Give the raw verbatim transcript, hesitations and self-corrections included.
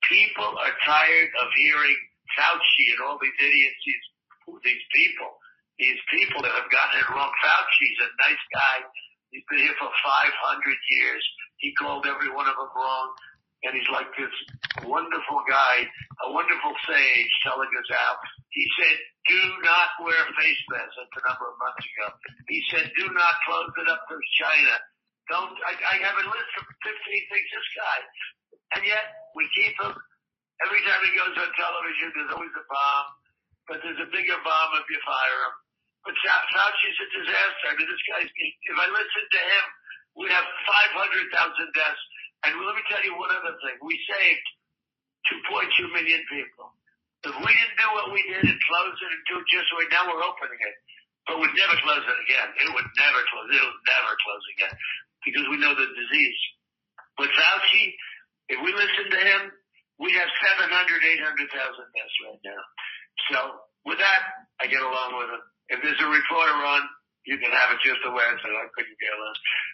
People are tired of hearing Fauci and all these idiots, these, these people, these people that have gotten it wrong. Fauci's a nice guy. He's been here for five hundred years. He called every one of them wrong. And he's like this wonderful guy, a wonderful sage telling us out. He said, do not wear face masks. That's a number of months ago. He said, do not close it up to China. Don't, I, I have a list of fifteen things, this guy. And yet, we keep him. Every time he goes on television, there's always a bomb. But there's a bigger bomb if you fire him. But Fauci's a disaster. I mean, this guy's, if I listen to him, we'd have five hundred thousand deaths. And let me tell you one other thing. We saved two point two million people. If we didn't do what we did and close it and do it just right now, we're opening it. But we'd never close it again. It would never close. It'll never close again because we know the disease. But Fauci, if we listen to him, we'd have seven hundred, eight hundred thousand deaths right now. So with that, I get along with him. If there's a reporter on, you can have it just the way I said. I couldn't care less.